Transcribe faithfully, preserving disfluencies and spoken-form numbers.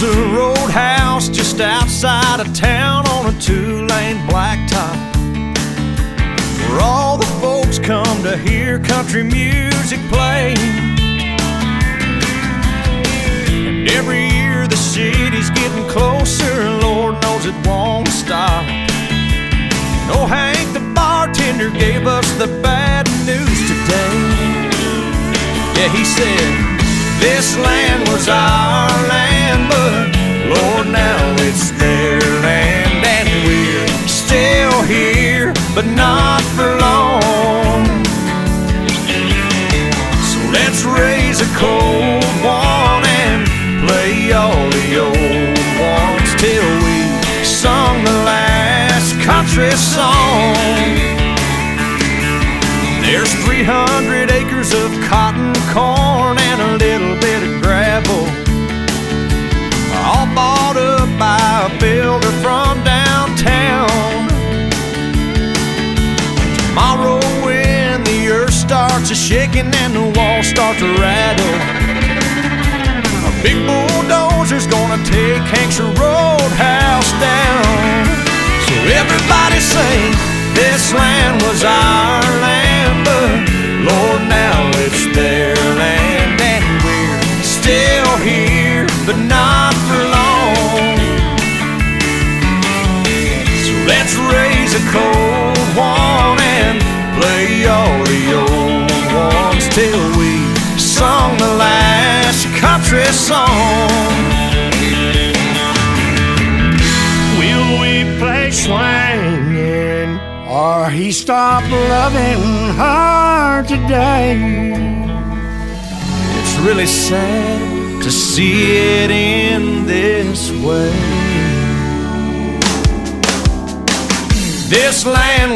a roadhouse just outside of town on a two-lane blacktop, where all the folks come to hear country music play. And every year the city's getting closer, Lord knows it won't stop. Oh, Hank, the bartender, gave us the bad news today. Yeah, he said, this land was our land, but Lord, now it's their land. And we're still here, but not for long. So let's raise a cold one and play all the old ones till we sung the last country song. There's three hundred acres of cotton, corn, and a little bit of gravel, all bought up by a builder from downtown. Tomorrow when the earth starts a-shaking and the walls start to rattle, a big bulldozer's gonna take Hank's roadhouse down. So everybody sing, this land was our land, but Lord, now it's their land. And we're still here, but not for long. So let's raise a cold one and play all the old ones till we sung the last country song. Will we play swinging, or he stopped loving her today? It's really sad to see it in this way. This land